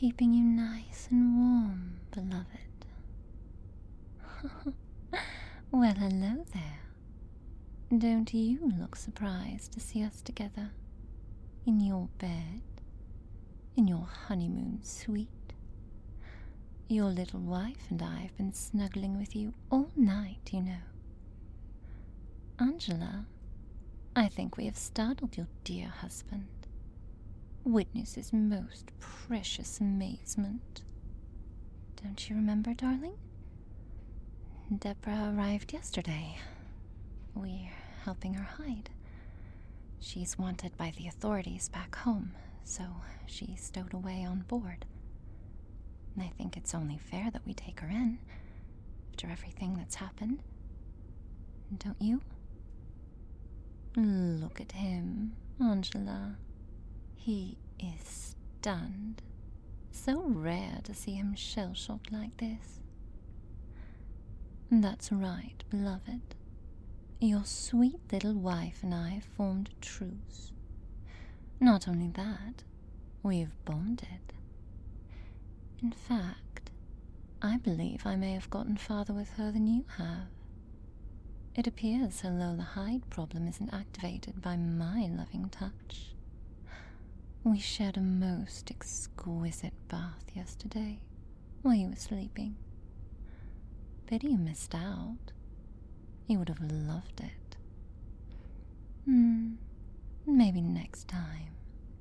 keeping you nice and warm, beloved. Well, hello there. Don't you look surprised to see us together? In your bed? In your honeymoon suite? Your little wife and I have been snuggling with you all night, you know. Angela, I think we have startled your dear husband. Witness his most precious amazement. Don't you remember, darling? Deborah arrived yesterday. We're helping her hide. She's wanted by the authorities back home, so she's stowed away on board. I think it's only fair that we take her in, after everything that's happened. Don't you? Look at him, Angela. He is stunned. So rare to see him shell-shocked like this. That's right, beloved. Your sweet little wife and I have formed a truce. Not only that, we've bonded. In fact, I believe I may have gotten farther with her than you have. It appears her Lola Hyde problem isn't activated by my loving touch. We shared a most exquisite bath yesterday while you were sleeping. Pity you missed out. You would have loved it. Maybe next time.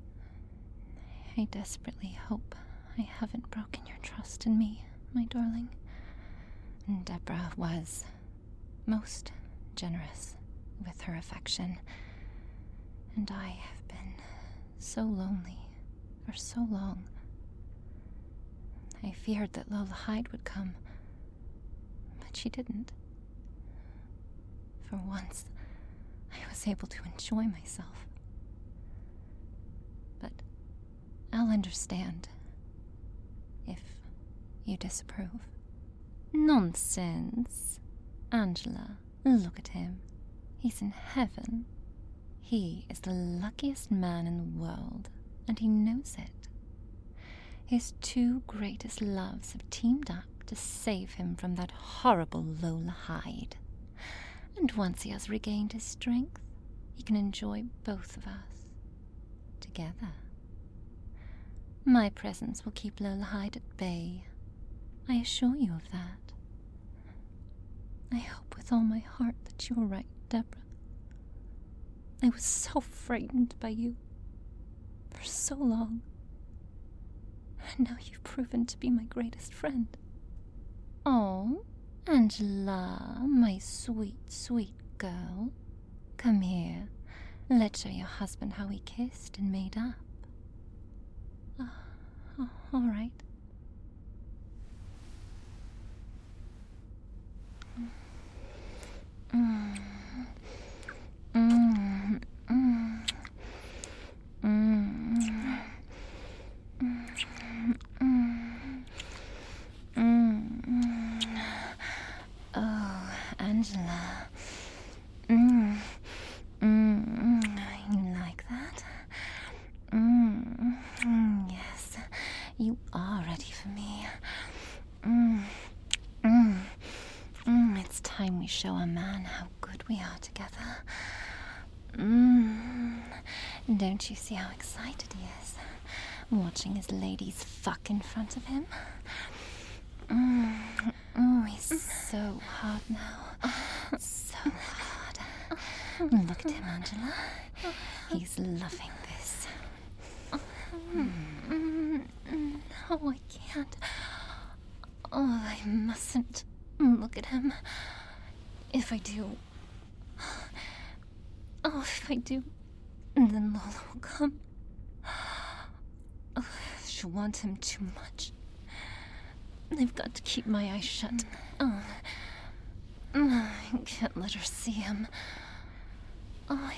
I desperately hope I haven't broken your trust in me, my darling. Deborah was most generous with her affection, and I have been so lonely for so long. I feared that Lola Hyde would come, but she didn't. For once, I was able to enjoy myself. But I'll understand if you disapprove. Nonsense. Angela, look at him. He's in heaven. He is the luckiest man in the world, and he knows it. His two greatest loves have teamed up to save him from that horrible Lola Hyde. And once he has regained his strength, he can enjoy both of us together. My presence will keep Lola Hyde at bay. I assure you of that. I hope with all my heart that you were right, Deborah. I was so frightened by you for so long. And now you've proven to be my greatest friend. Oh, Angela, my sweet, sweet girl. Come here. Let's show your husband how we kissed and made up. All right. Oh, Angela. You like that? Yes, you are ready for me. It's time we show a man how good we are together. Don't you see how excited he is, watching his ladies fuck in front of him? He's so hard now. So hard. Look at him, Angela. He's loving this. No, I can't. Oh, I mustn't look at him. If I do, then Lola will come. Oh, she'll want him too much. I've got to keep my eyes shut. I can't let her see him. I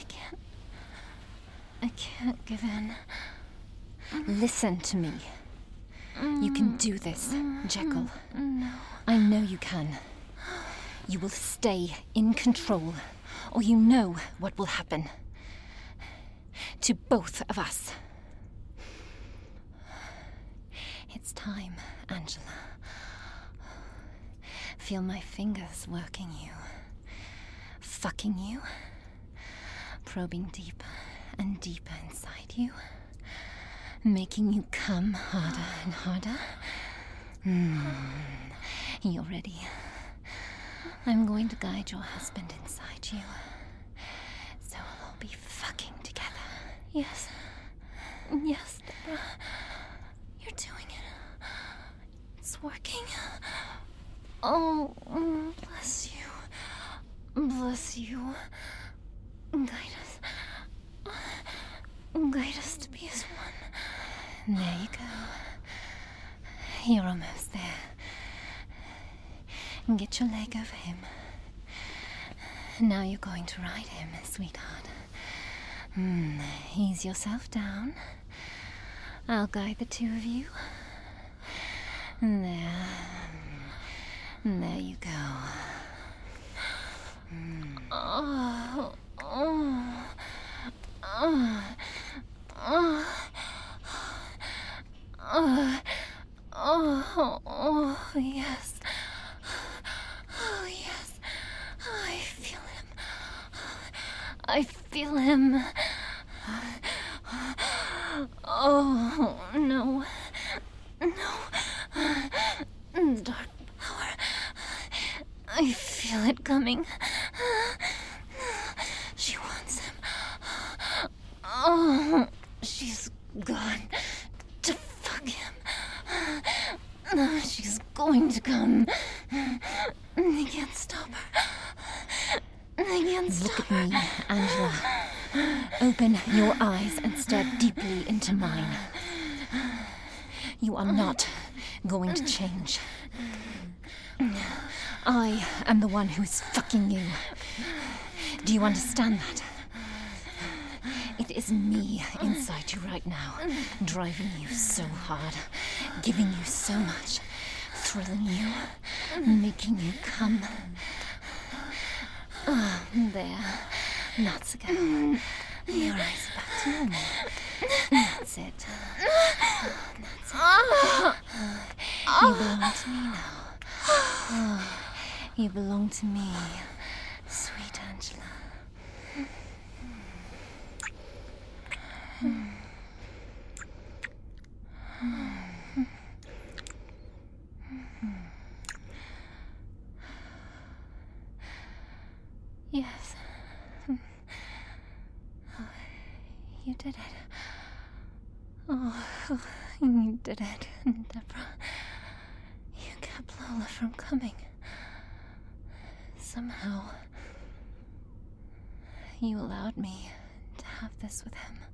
can't give in. Listen to me. You can do this, Jekyll. No. I know you can. You will stay in control, or you know what will happen. To both of us. It's time, Angela. Feel my fingers working you, fucking you, probing deeper and deeper inside you, making you come harder and harder. You're ready. I'm going to guide your husband inside you, so we'll all be fucking together. Yes. Yes, Deborah. You're doing it. It's working. Oh, bless you. Bless you. Guide us. Guide us to be as one. There you go. You're almost there. Get your leg over him. Now you're going to ride him, sweetheart. Ease yourself down. I'll guide the two of you. There. There you go. Yes. Oh, yes. I feel him. I feel him. Oh, no. No. Dark power. I feel it coming. She wants him. Oh, she's gone to fuck him. She's going to come. They can't stop her. They can't stop her. Look at me, Angela. Open your eyes and stare deeply into mine. You are not going to change. I am the one who is fucking you. Do you understand that? It is me inside you right now, driving you so hard, giving you so much, thrilling you, making you come. There. That's good. Your eyes are back to normal. That's it. That's it. You belong to me now. You belong to me, sweet Angela. Yes. You did it. Oh, you did it, Deborah. You kept Lola from coming. Somehow, you allowed me to have this with him.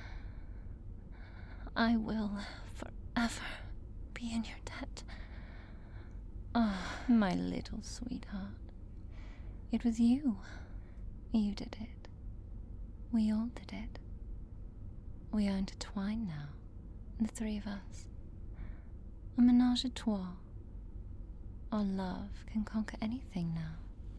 I will forever be in your debt. Oh, my little sweetheart. It was you. You did it. We all did it. We are intertwined now, the three of us. A ménage à trois. Our love can conquer anything now.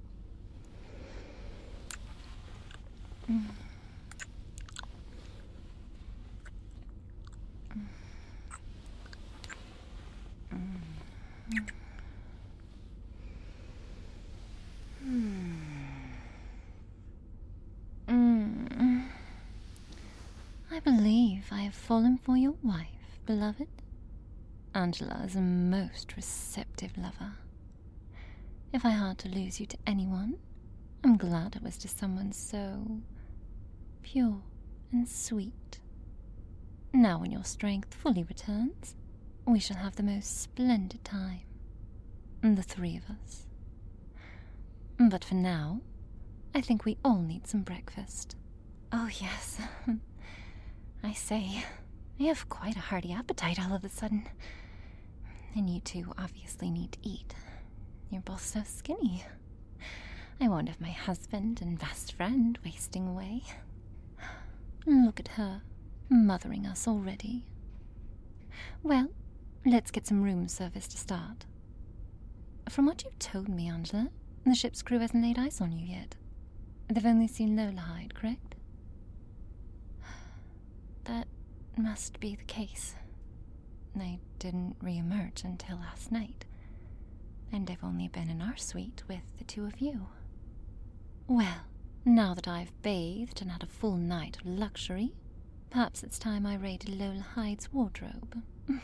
I believe I have fallen for your wife, beloved. Angela is a most receptive lover. If I had to lose you to anyone, I'm glad it was to someone so pure and sweet. Now when your strength fully returns, we shall have the most splendid time. The three of us. But for now, I think we all need some breakfast. Oh, yes. I say, I have quite a hearty appetite all of a sudden. And you two obviously need to eat. You're both so skinny. I won't have my husband and best friend wasting away. Look at her, mothering us already. Well, let's get some room service to start. From what you've told me, Angela, the ship's crew hasn't laid eyes on you yet. They've only seen Lola hide, correct? That must be the case. I didn't re-emerge until last night, and I've only been in our suite with the two of you. Well, now that I've bathed and had a full night of luxury, perhaps it's time I raided Lola Hyde's wardrobe.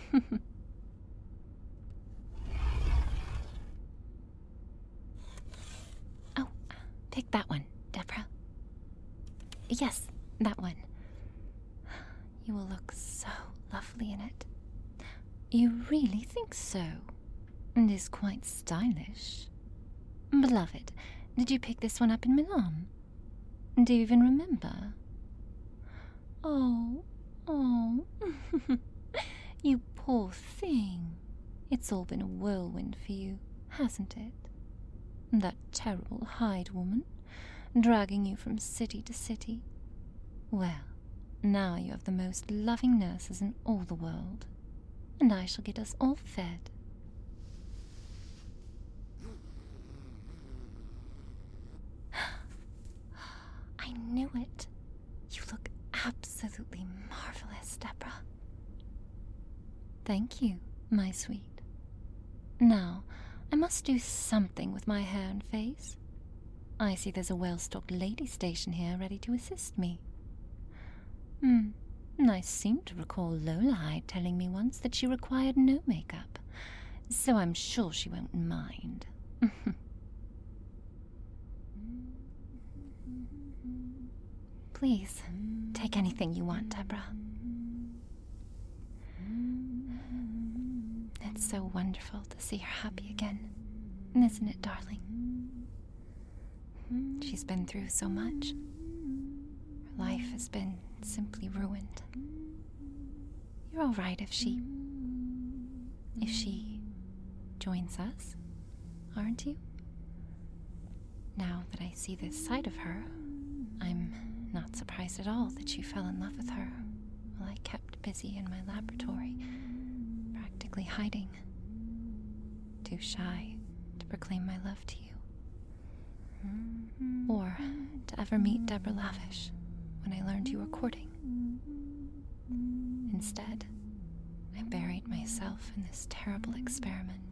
Oh, pick that one, Deborah. Yes, that one. You will look so lovely in it. You really think so? It is quite stylish. Beloved, did you pick this one up in Milan? Do you even remember? Oh. You poor thing. It's all been a whirlwind for you, hasn't it? That terrible Hyde woman, dragging you from city to city. Well, now you have the most loving nurses in all the world, and I shall get us all fed. I knew it. You look absolutely marvelous, Deborah. Thank you, my sweet. Now, I must do something with my hair and face. I see there's a well-stocked lady station here ready to assist me. I seem to recall Lola Hyde telling me once that she required no makeup, so I'm sure she won't mind. Please, take anything you want, Deborah. It's so wonderful to see her happy again, isn't it, darling? She's been through so much. Her life has been simply ruined. You're all right if she joins us, aren't you? Now that I see this side of her, I'm not surprised at all that you fell in love with her while I kept busy in my laboratory, practically hiding, too shy to proclaim my love to you, or to ever meet Deborah Lavish when I learned you were courting. Instead, I buried myself in this terrible experiment.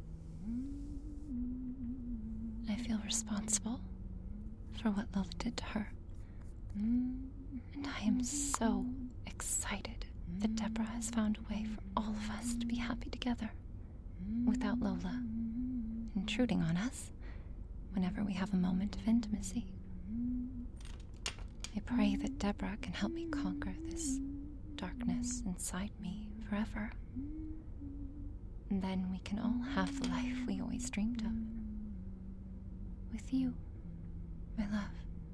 I feel responsible for what Lola did to her, and I am so excited that Deborah has found a way for all of us to be happy together, without Lola intruding on us whenever we have a moment of intimacy. I pray that Deborah can help me conquer this darkness inside me forever, and then we can all have the life we always dreamed of. With you, my love.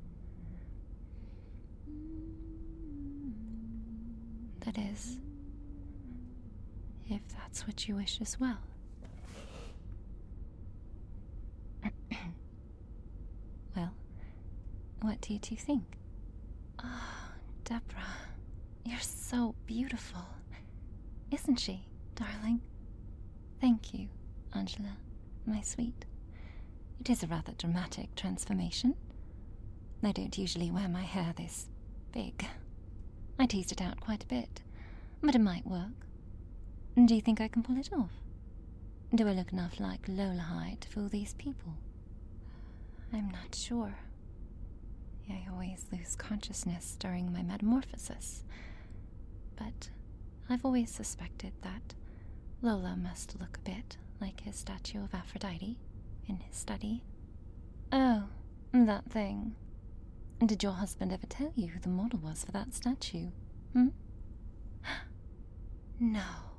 That is, if that's what you wish as well. Well, what do you two think? Oh, Deborah, you're so beautiful. Isn't she, darling? Thank you, Angela, my sweet. It is a rather dramatic transformation. I don't usually wear my hair this big. I teased it out quite a bit, but it might work. Do you think I can pull it off? Do I look enough like Lola Hyde to fool these people? I'm not sure. I always lose consciousness during my metamorphosis, but I've always suspected that Lola must look a bit like his statue of Aphrodite in his study. Oh, that thing. Did your husband ever tell you who the model was for that statue? No.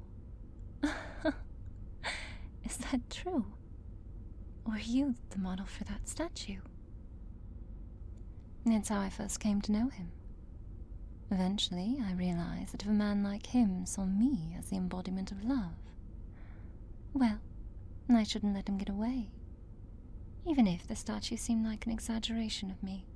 Is that true? Were you the model for that statue? It's how I first came to know him. Eventually, I realized that if a man like him saw me as the embodiment of love, well, I shouldn't let him get away, even if the statue seemed like an exaggeration of me.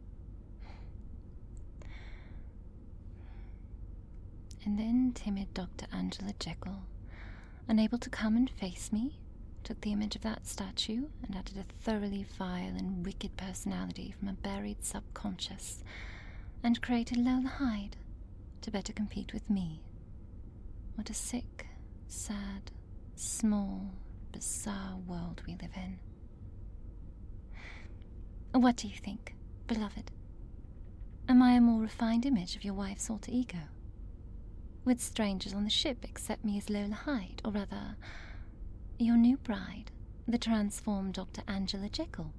And then timid Dr. Angela Jekyll, unable to come and face me, took the image of that statue and added a thoroughly vile and wicked personality from a buried subconscious, and created Lola Hyde to better compete with me. What a sick, sad, small, bizarre world we live in. What do you think, beloved? Am I a more refined image of your wife's alter ego? Would strangers on the ship accept me as Lola Hyde, or rather, your new bride, the transformed Dr. Angela Jekyll?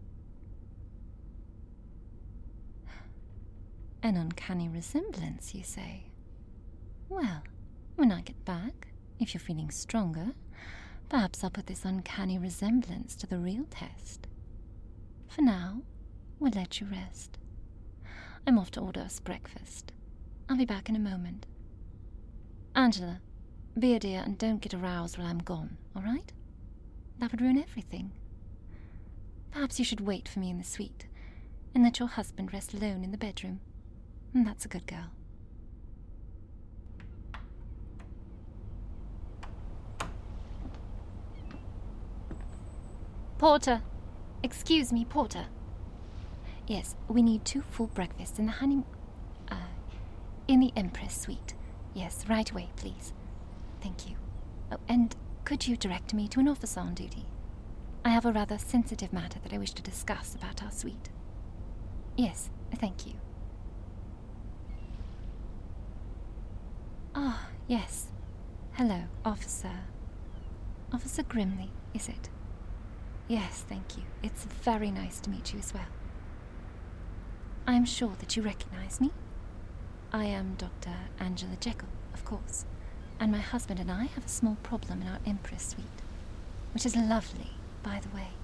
An uncanny resemblance, you say? Well, when I get back, if you're feeling stronger, perhaps I'll put this uncanny resemblance to the real test. For now, we'll let you rest. I'm off to order us breakfast. I'll be back in a moment. Angela, be a dear and don't get aroused while I'm gone, all right? That would ruin everything. Perhaps you should wait for me in the suite and let your husband rest alone in the bedroom. That's a good girl. Porter! Excuse me, Porter. Yes, we need 2 full breakfasts in the in the Empress suite. Yes, right away, please. Thank you. Oh, and could you direct me to an officer on duty? I have a rather sensitive matter that I wish to discuss about our suite. Yes, thank you. Ah, yes. Hello, officer. Officer Grimley, is it? Yes, thank you. It's very nice to meet you as well. I'm sure that you recognize me. I am Dr. Angela Jekyll, of course, and my husband and I have a small problem in our Empress suite, which is lovely, by the way.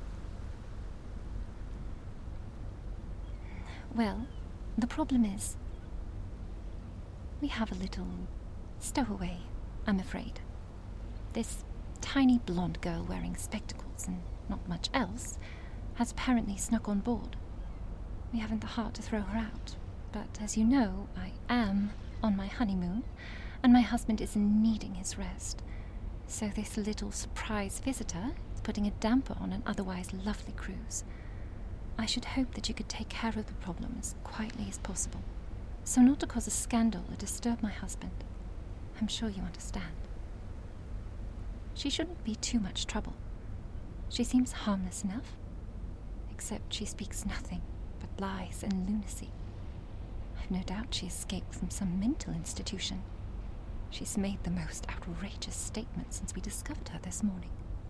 Well, the problem is, we have a little stowaway, I'm afraid. This tiny blonde girl wearing spectacles and not much else has apparently snuck on board. We haven't the heart to throw her out, but as you know, I am on my honeymoon, and my husband is needing his rest. So this little surprise visitor is putting a damper on an otherwise lovely cruise. I should hope that you could take care of the problem as quietly as possible, so not to cause a scandal or disturb my husband. I'm sure you understand. She shouldn't be too much trouble. She seems harmless enough, except she speaks nothing but lies and lunacy. I've no doubt she escaped from some mental institution. She's made the most outrageous statements since we discovered her this morning.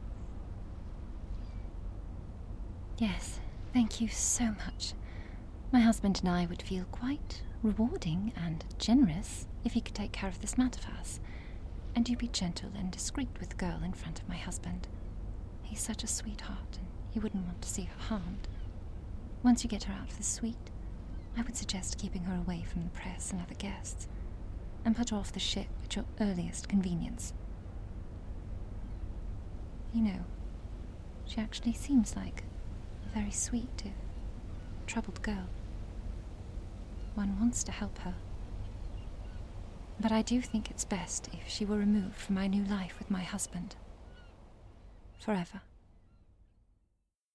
Yes, thank you so much. My husband and I would feel quite rewarding and generous if he could take care of this matter for us. And you be gentle and discreet with the girl in front of my husband. He's such a sweetheart, and he wouldn't want to see her harmed. Once you get her out of the suite, I would suggest keeping her away from the press and other guests, and put her off the ship at your earliest convenience. You know, she actually seems like a very sweet, troubled girl. One wants to help her. But I do think it's best if she were removed from my new life with my husband. Forever.